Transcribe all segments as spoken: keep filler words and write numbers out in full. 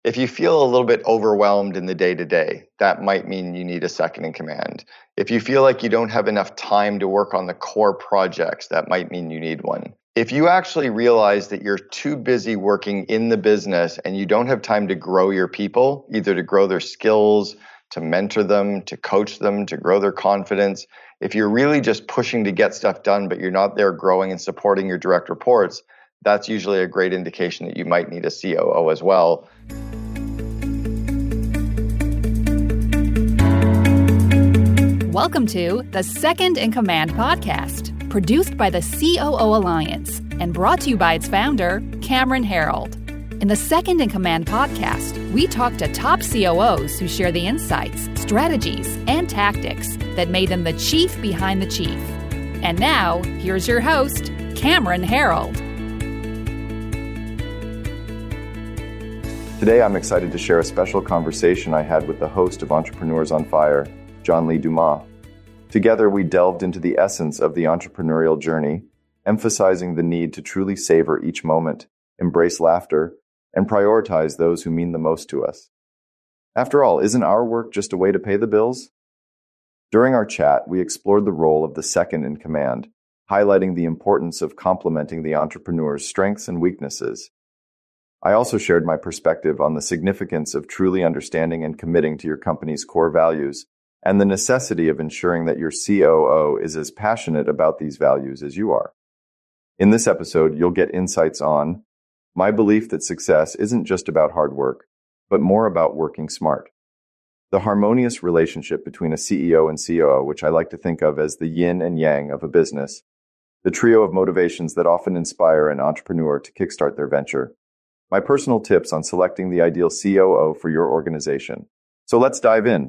If you feel a little bit overwhelmed in the day-to-day, that might mean you need a second in command. If you feel like you don't have enough time to work on the core projects, that might mean you need one. If you actually realize that you're too busy working in the business and you don't have time to grow your people, either to grow their skills, to mentor them, to coach them, to grow their confidence, if you're really just pushing to get stuff done, but you're not there growing and supporting your direct reports, that's usually a great indication that you might need a C O O as well. Welcome to the Second in Command podcast, produced by the C O O Alliance and brought to you by its founder, Cameron Herold. In the Second in Command podcast, we talk to top C O Os who share the insights, strategies, and tactics that made them the chief behind the chief. And now, here's your host, Cameron Herold. Today, I'm excited to share a special conversation I had with the host of Entrepreneurs on Fire, John Lee Dumas. Together, we delved into the essence of the entrepreneurial journey, emphasizing the need to truly savor each moment, embrace laughter, and prioritize those who mean the most to us. After all, isn't our work just a way to pay the bills? During our chat, we explored the role of the second in command, highlighting the importance of complementing the entrepreneur's strengths and weaknesses. I also shared my perspective on the significance of truly understanding and committing to your company's core values, and the necessity of ensuring that your C O O is as passionate about these values as you are. In this episode, you'll get insights on my belief that success isn't just about hard work, but more about working smart. The harmonious relationship between a C E O and C O O, which I like to think of as the yin and yang of a business, the trio of motivations that often inspire an entrepreneur to kickstart their venture, my personal tips on selecting the ideal C O O for your organization. So let's dive in.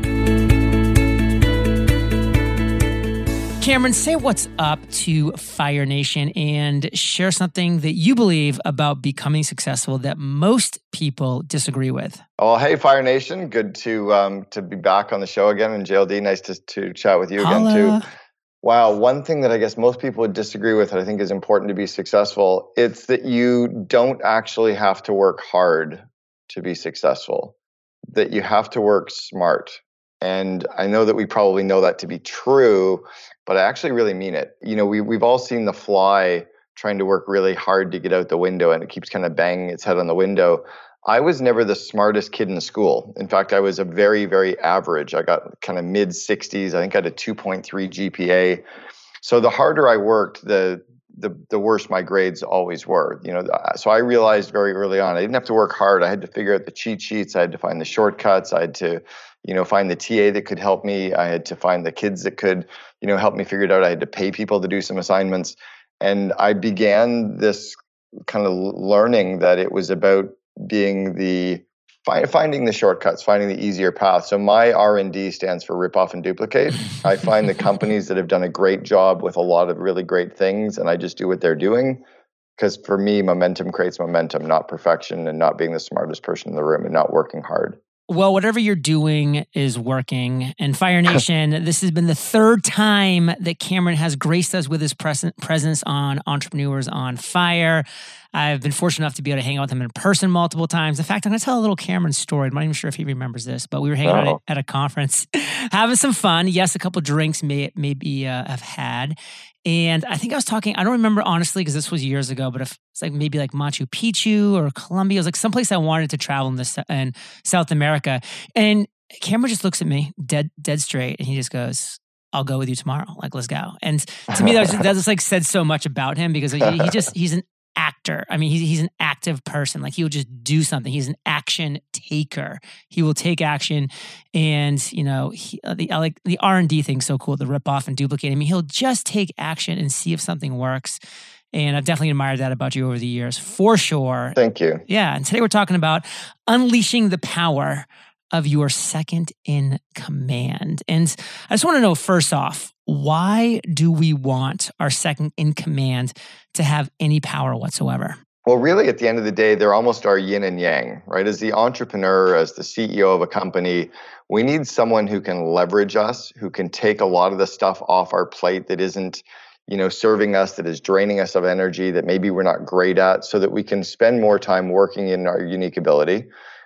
Cameron, say what's up to Fire Nation and share something that you believe about becoming successful that most people disagree with. Oh, hey, Fire Nation. Good to um, to be back on the show again. And J L D, nice to, to chat with you Holla. again, too. Wow, one thing that I guess most people would disagree with that I think is important to be successful, it's that you don't actually have to work hard to be successful, that you have to work smart. And I know that we probably know that to be true, but I actually really mean it. You know, we, we've all seen the fly trying to work really hard to get out the window, and it keeps kind of banging its head on the window. I was never the smartest kid in school. In fact, I was a very, very average. I got kind of mid sixties. I think I had a two point three G P A. So the harder I worked, the the the worse my grades always were. You know, so I realized very early on, I didn't have to work hard. I had to figure out the cheat sheets. I had to find the shortcuts. I had to, you know, find the T A that could help me. I had to find the kids that could, you know, help me figure it out. I had to pay people to do some assignments. And I began this kind of learning that it was about being the finding the shortcuts, finding the easier path. So my R and D stands for rip off and duplicate. I find the companies that have done a great job with a lot of really great things, and I just do what they're doing. Because for me, momentum creates momentum, not perfection, and not being the smartest person in the room and not working hard. Well, whatever you're doing is working. And Fire Nation, this has been the third time that Cameron has graced us with his present presence on Entrepreneurs on Fire. I've been fortunate enough to be able to hang out with him in person multiple times. In fact, I'm going to tell a little Cameron story. I'm not even sure if he remembers this, but we were hanging oh. out at, at a conference, having some fun. Yes, a couple of drinks may maybe uh, have had. And I think I was talking, I don't remember honestly, because this was years ago, but if it's like maybe like Machu Picchu or Colombia, it was like someplace I wanted to travel in, this, in South America. And Cameron just looks at me dead dead straight and he just goes, I'll go with you tomorrow. Like, let's go. And to me, that, was just, that just like said so much about him because he, he just, he's an actor. I mean, he's, he's an active person. Like he will just do something. He's an action taker. He will take action and, you know, he, the, I like the R and D thing's so cool, the rip off and duplicate. I mean, he'll just take action and see if something works. And I've definitely admired that about you over the years, for sure. Thank you. Yeah. And today we're talking about unleashing the power of your second in command. And I just want to know, first off, why do we want our second in command to have any power whatsoever? Well, really, at the end of the day, they're almost our yin and yang, right? As the entrepreneur, as the C E O of a company, we need someone who can leverage us, who can take a lot of the stuff off our plate that isn't, you know, serving us, that is draining us of energy, that maybe we're not great at, so that we can spend more time working in our unique ability.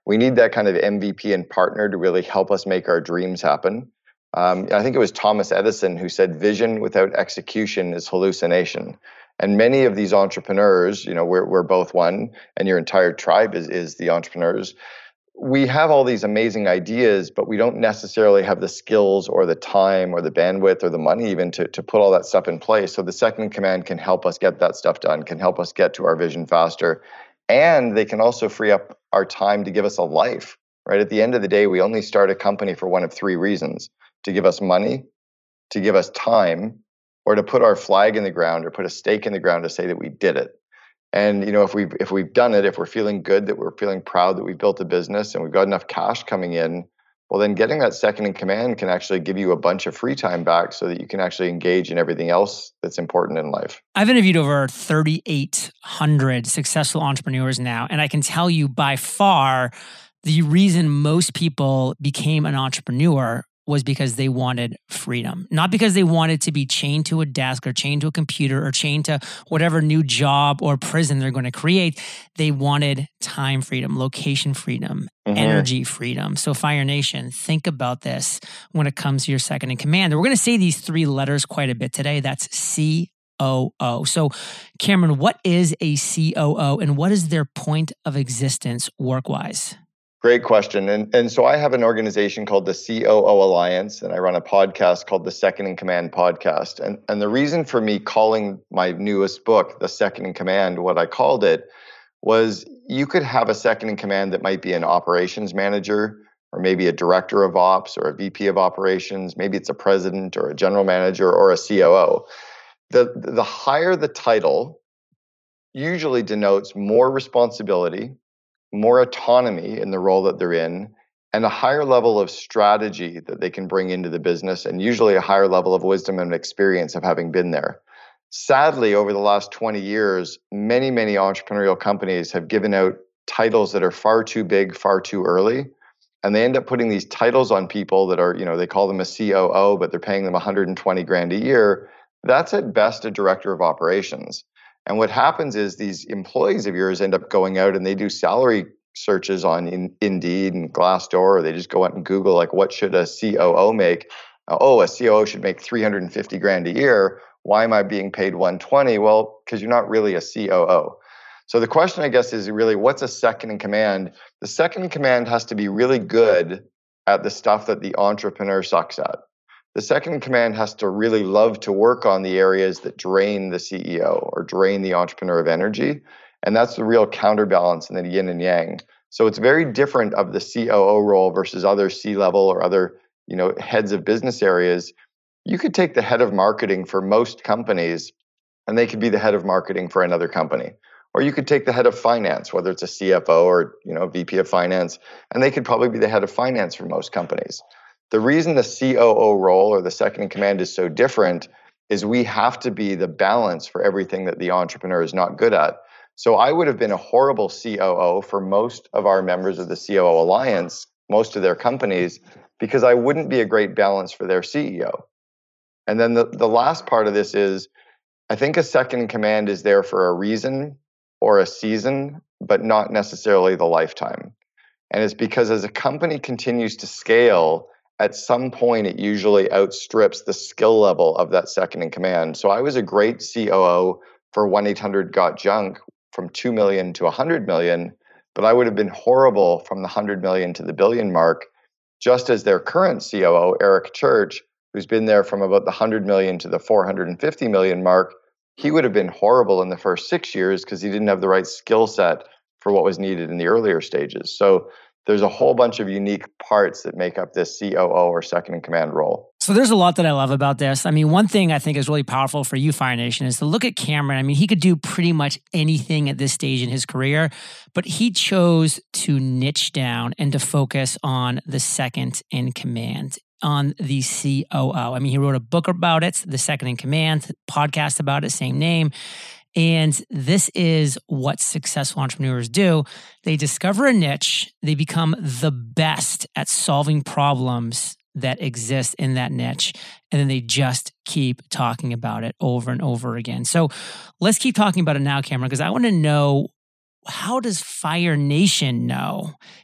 We need that kind of M V P and partner to really help us make our dreams happen. Um, I think it was Thomas Edison who said, vision without execution is hallucination. And many of these entrepreneurs, you know, we're, we're both one, and your entire tribe is, is the entrepreneurs. We have all these amazing ideas, but we don't necessarily have the skills or the time or the bandwidth or the money even to, to put all that stuff in place. So the second in command can help us get that stuff done, can help us get to our vision faster. And they can also free up our time to give us a life, right? At the end of the day, we only start a company for one of three reasons: to give us money, to give us time, or to put our flag in the ground or put a stake in the ground to say that we did it. And, you know, if we've, if we've done it, if we're feeling good, that we're feeling proud that we've built a business and we've got enough cash coming in, well, then getting that second in command can actually give you a bunch of free time back so that you can actually engage in everything else that's important in life. I've interviewed over thirty-eight hundred successful entrepreneurs now, and I can tell you by far the reason most people became an entrepreneur was because they wanted freedom. Not because they wanted to be chained to a desk or chained to a computer or chained to whatever new job or prison they're going to create. They wanted time freedom, location freedom, mm-hmm. energy freedom. So Fire Nation, think about this when it comes to your second in command. We're going to say these three letters quite a bit today. That's C O O. So Cameron, what is a C O O and what is their point of existence work-wise? Great question. And, and so I have an organization called the C O O Alliance, and I run a podcast called the Second in Command Podcast. And, and the reason for me calling my newest book, The Second in Command, what I called it, was you could have a second in command that might be an operations manager, or maybe a director of ops, or a V P of operations. Maybe it's a president or a general manager or a C O O. The, the higher the title usually denotes more responsibility, more autonomy in the role that they're in, and a higher level of strategy that they can bring into the business, and usually a higher level of wisdom and experience of having been there. Sadly, over the last twenty years, many, many entrepreneurial companies have given out titles that are far too big, far too early, and they end up putting these titles on people that are, you know, they call them a C O O, but they're paying them one hundred twenty grand a year. That's at best a director of operations. And what happens is these employees of yours end up going out and they do salary searches on in, Indeed and Glassdoor, or they just go out and Google, like, what should a C O O make? Uh, oh, a C O O should make three hundred fifty grand a year. Why am I being paid one hundred twenty? Well, because you're not really a C O O. So the question, I guess, is really, what's a second in command? The second in command has to be really good at the stuff that the entrepreneur sucks at. The second in command has to really love to work on the areas that drain the C E O or drain the entrepreneur of energy. And that's the real counterbalance in the yin and yang. So it's very different of the C O O role versus other C-level or other, you know, heads of business areas. You could take the head of marketing for most companies, and they could be the head of marketing for another company. Or you could take the head of finance, whether it's a C F O or, you know, V P of finance, and they could probably be the head of finance for most companies. The reason the C O O role or the second in command is so different is we have to be the balance for everything that the entrepreneur is not good at. So I would have been a horrible C O O for most of our members of the C O O Alliance, most of their companies, because I wouldn't be a great balance for their C E O. And then the, the last part of this is, I think a second in command is there for a reason or a season, but not necessarily the lifetime. And it's because as a company continues to scale, at some point, it usually outstrips the skill level of that second in command. So I was a great C O O for one eight hundred got junk from two million to one hundred million, but I would have been horrible from the one hundred million to the billion mark, just as their current C O O, Eric Church, who's been there from about the one hundred million to the four hundred fifty million mark, he would have been horrible in the first six years because he didn't have the right skill set for what was needed in the earlier stages. So there's a whole bunch of unique parts that make up this C O O or second in command role. So there's a lot that I love about this. I mean, one thing I think is really powerful for you, Fire Nation, is to look at Cameron. I mean, he could do pretty much anything at this stage in his career, but he chose to niche down and to focus on the second in command, on the C O O. I mean, he wrote a book about it, The Second in Command, podcast about it, same name. And this is what successful entrepreneurs do. They discover a niche, they become the best at solving problems that exist in that niche, and then they just keep talking about it over and over again. So let's keep talking about it now, Cameron, because I want to know, how does Fire Nation know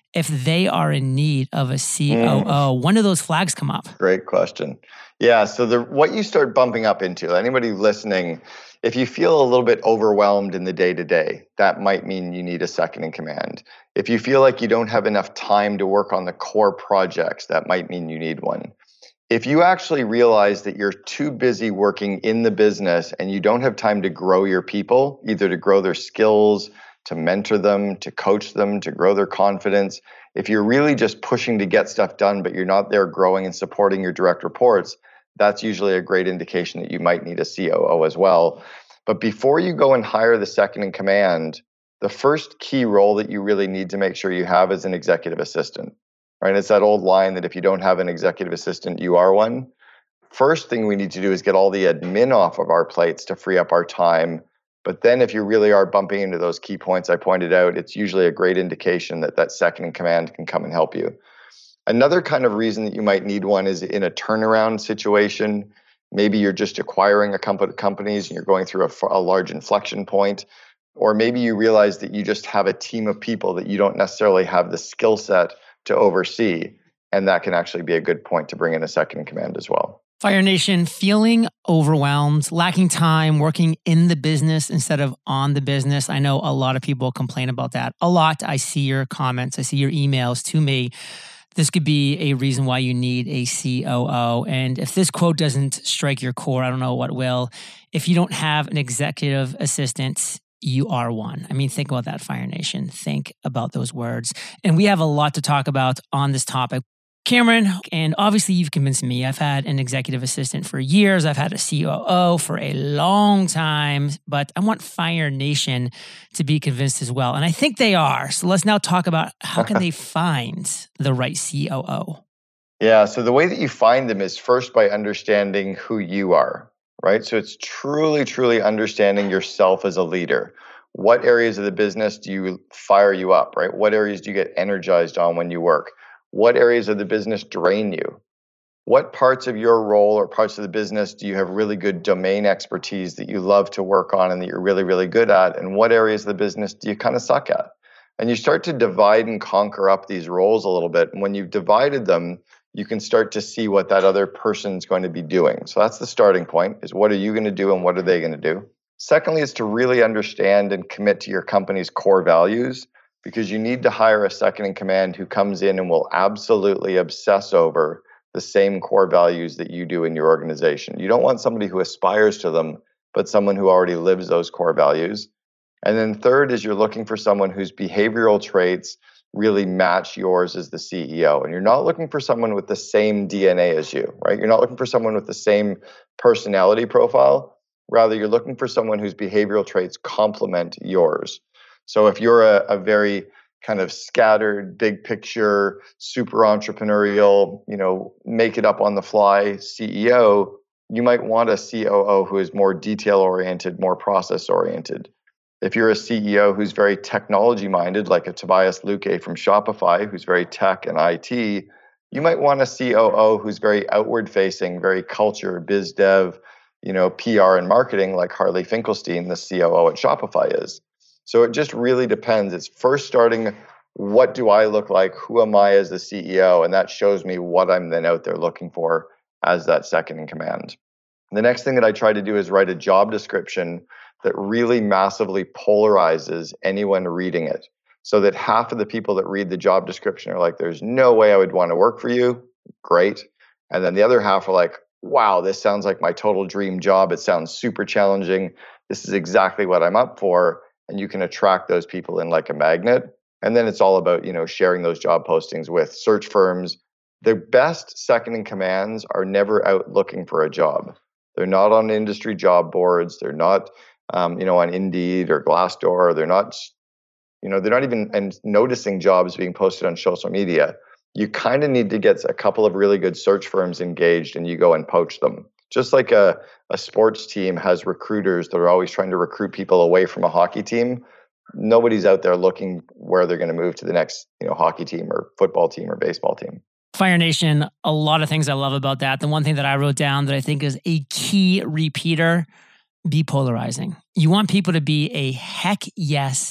if they are in need of a C O O? Mm. When do those flags come up? Great question. Yeah, so the what you start bumping up into, anybody listening, if you feel a little bit overwhelmed in the day-to-day, that might mean you need a second in command. If you feel like you don't have enough time to work on the core projects, that might mean you need one. If you actually realize that you're too busy working in the business and you don't have time to grow your people, either to grow their skills, to mentor them, to coach them, to grow their confidence, if you're really just pushing to get stuff done, but you're not there growing and supporting your direct reports, that's usually a great indication that you might need a C O O as well. But before you go and hire the second in command, the first key role that you really need to make sure you have is an executive assistant, right? It's that old line that if you don't have an executive assistant, you are one. First thing we need to do is get all the admin off of our plates to free up our time. But then if you really are bumping into those key points I pointed out, it's usually a great indication that that second in command can come and help you. Another kind of reason that you might need one is in a turnaround situation. Maybe you're just acquiring a couple of companies and you're going through a, a large inflection point. Or maybe you realize that you just have a team of people that you don't necessarily have the skill set to oversee. And that can actually be a good point to bring in a second in command as well. Fire Nation, feeling overwhelmed, lacking time, working in the business instead of on the business. I know a lot of people complain about that a lot. I see your comments. I see your emails to me. This could be a reason why you need a C O O. And if this quote doesn't strike your core, I don't know what will. If you don't have an executive assistant, you are one. I mean, think about that, Fire Nation. Think about those words. And we have a lot to talk about on this topic. Cameron, and obviously you've convinced me. I've had an executive assistant for years. I've had a C O O for a long time, but I want Fire Nation to be convinced as well. And I think they are. So let's now talk about how can they find the right C O O? Yeah, so the way that you find them is first by understanding who you are, right? So it's truly, truly understanding yourself as a leader. What areas of the business do you fire you up, right? What areas do you get energized on when you work? What areas of the business drain you? What parts of your role or parts of the business do you have really good domain expertise that you love to work on and that you're really, really good at? And what areas of the business do you kind of suck at? And you start to divide and conquer up these roles a little bit. And when you've divided them, you can start to see what that other person's going to be doing. So that's the starting point, is what are you going to do and what are they going to do? Secondly, is to really understand and commit to your company's core values, because you need to hire a second in command who comes in and will absolutely obsess over the same core values that you do in your organization. You don't want somebody who aspires to them, but someone who already lives those core values. And then third is you're looking for someone whose behavioral traits really match yours as the C E O. And you're not looking for someone with the same D N A as you, right? You're not looking for someone with the same personality profile. Rather, you're looking for someone whose behavioral traits complement yours. So if you're a, a very kind of scattered, big picture, super entrepreneurial, you know, make it up on the fly C E O, you might want a C O O who is more detail oriented, more process oriented. If you're a C E O who's very technology minded, like a Tobias Luque from Shopify, who's very tech and I T, you might want a C O O who's very outward facing, very culture, biz dev, you know, P R and marketing, like Harley Finkelstein, the C O O at Shopify is. So it just really depends. It's first starting, what do I look like? Who am I as the C E O? And that shows me what I'm then out there looking for as that second in command. The next thing that I try to do is write a job description that really massively polarizes anyone reading it, so that half of the people that read the job description are like, there's no way I would want to work for you. Great. And then the other half are like, wow, this sounds like my total dream job. It sounds super challenging. This is exactly what I'm up for. And you can attract those people in like a magnet. And then it's all about, you know, sharing those job postings with search firms. The best second in commands are never out looking for a job. They're not on industry job boards. They're not, um, you know, on Indeed or Glassdoor. They're not, you know, they're not even and noticing jobs being posted on social media. You kind of need to get a couple of really good search firms engaged and you go and poach them. Just like a, a sports team has recruiters that are always trying to recruit people away from a hockey team, nobody's out there looking where they're going to move to the next, you know, hockey team or football team or baseball team. Fire Nation, a lot of things I love about that. The one thing that I wrote down that I think is a key repeater, be polarizing. You want people to be a heck yes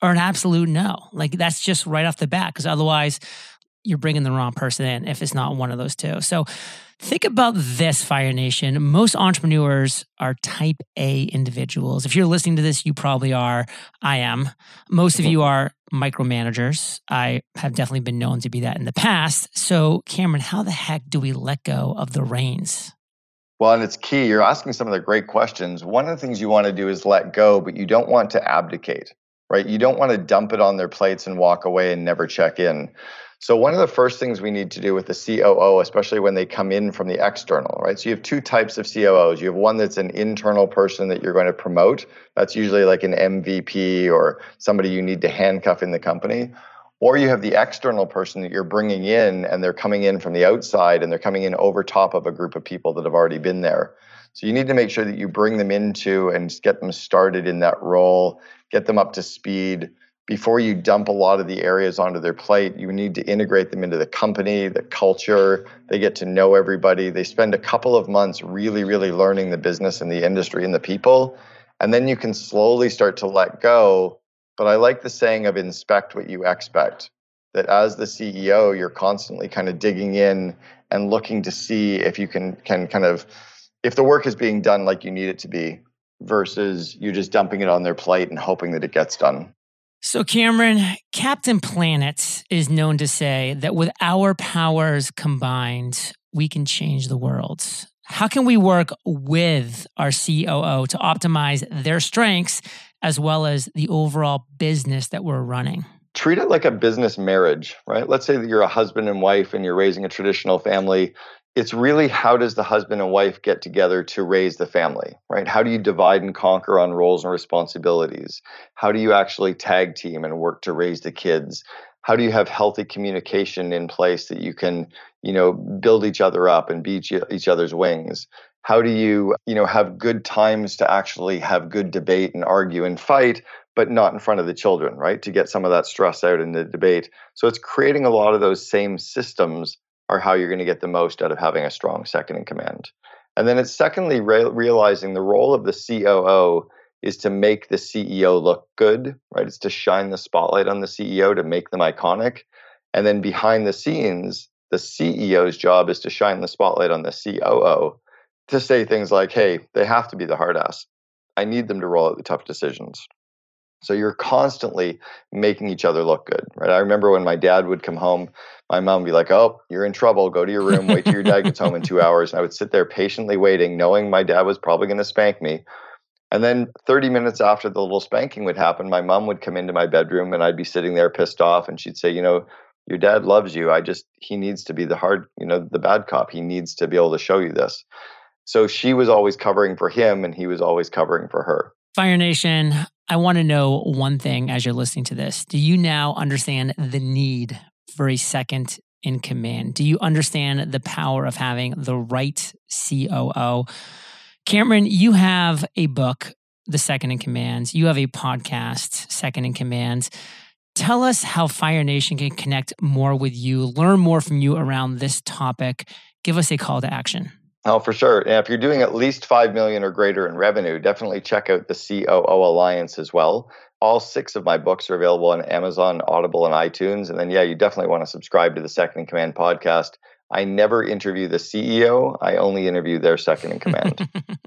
or an absolute no. Like that's just right off the bat, because otherwise you're bringing the wrong person in if it's not one of those two. So think about this, Fire Nation. Most entrepreneurs are type A individuals. If you're listening to this, you probably are. I am. Most of you are micromanagers. I have definitely been known to be that in the past. So Cameron, how the heck do we let go of the reins? Well, and it's key. You're asking some of the great questions. One of the things you want to do is let go, but you don't want to abdicate, right? You don't want to dump it on their plates and walk away and never check in. So one of the first things we need to do with the C O O, especially when they come in from the external, right? So you have two types of C O Os. You have one that's an internal person that you're going to promote. That's usually like an M V P or somebody you need to handcuff in the company. Or you have the external person that you're bringing in, and they're coming in from the outside, and they're coming in over top of a group of people that have already been there. So you need to make sure that you bring them into and get them started in that role, get them up to speed. Before you dump a lot of the areas onto their plate, you need to integrate them into the company, the culture. They get to know everybody. They spend a couple of months really, really learning the business and the industry and the people. And then you can slowly start to let go. But I like the saying of inspect what you expect, that as the C E O, you're constantly kind of digging in and looking to see if you can, can kind of, if the work is being done like you need it to be, versus you just dumping it on their plate and hoping that it gets done. So Cameron, Captain Planet is known to say that with our powers combined, we can change the world. How can we work with our C O O to optimize their strengths as well as the overall business that we're running? Treat it like a business marriage, right? Let's say that you're a husband and wife and you're raising a traditional family. It's really, how does the husband and wife get together to raise the family, right? How do you divide and conquer on roles and responsibilities? How do you actually tag team and work to raise the kids? How do you have healthy communication in place that you can, you know, build each other up and be each other's wings? How do you, you know, have good times to actually have good debate and argue and fight, but not in front of the children, right? To get some of that stress out in the debate. So it's creating a lot of those same systems are how you're going to get the most out of having a strong second in command. And then it's secondly, re- realizing the role of the C O O is to make the C E O look good, right? It's to shine the spotlight on the C E O to make them iconic. And then behind the scenes, the C E O's job is to shine the spotlight on the C O O to say things like, hey, they have to be the hard ass. I need them to roll out the tough decisions. So you're constantly making each other look good, right? I remember when my dad would come home, my mom would be like, oh, you're in trouble. Go to your room, wait till your dad gets home in two hours. And I would sit there patiently waiting, knowing my dad was probably going to spank me. And then thirty minutes after the little spanking would happen, my mom would come into my bedroom and I'd be sitting there pissed off. And she'd say, you know, your dad loves you. I just, he needs to be the hard, you know, the bad cop. He needs to be able to show you this. So she was always covering for him and he was always covering for her. Fire Nation, I want to know one thing as you're listening to this. Do you now understand the need for a second in command? Do you understand the power of having the right C O O? Cameron, you have a book, The Second in Command. You have a podcast, Second in Command. Tell us how Fire Nation can connect more with you, learn more from you around this topic. Give us a call to action. Oh, for sure. And if you're doing at least five million dollars or greater in revenue, definitely check out the C O O Alliance as well. All six of my books are available on Amazon, Audible, and iTunes. And then, yeah, you definitely want to subscribe to the Second in Command podcast. I never interview the C E O. I only interview their second in command.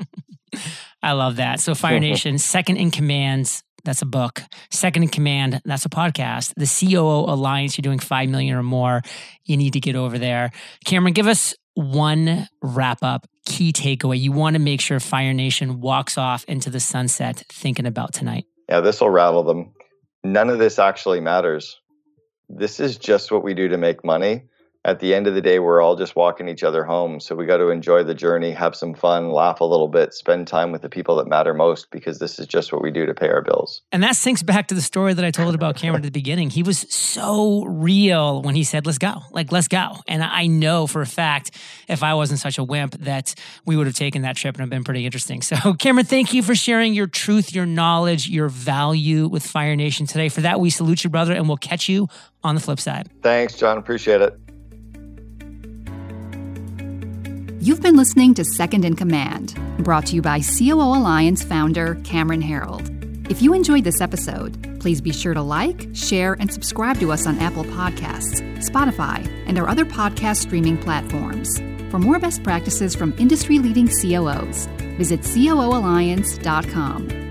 I love that. So Fire Nation, Second in Command, that's a book. Second in Command, that's a podcast. The C O O Alliance, you're doing five million dollars or more. You need to get over there. Cameron, give us one wrap-up key takeaway you want to make sure Fire Nation walks off into the sunset thinking about tonight. Yeah, this will rattle them. None of this actually matters. This is just what we do to make money. At the end of the day, we're all just walking each other home. So we got to enjoy the journey, have some fun, laugh a little bit, spend time with the people that matter most, because this is just what we do to pay our bills. And that sinks back to the story that I told about Cameron at the beginning. He was so real when he said, let's go, like, let's go. And I know for a fact, if I wasn't such a wimp, that we would have taken that trip and have been pretty interesting. So Cameron, thank you for sharing your truth, your knowledge, your value with Fire Nation today. For that, we salute you, brother, and we'll catch you on the flip side. Thanks, John. Appreciate it. You've been listening to Second in Command, brought to you by C O O Alliance founder Cameron Herold. If you enjoyed this episode, Please be sure to like, share, and subscribe to us on Apple Podcasts, Spotify, and our other podcast streaming platforms. For more best practices from industry-leading C O Os, visit C O O alliance dot com.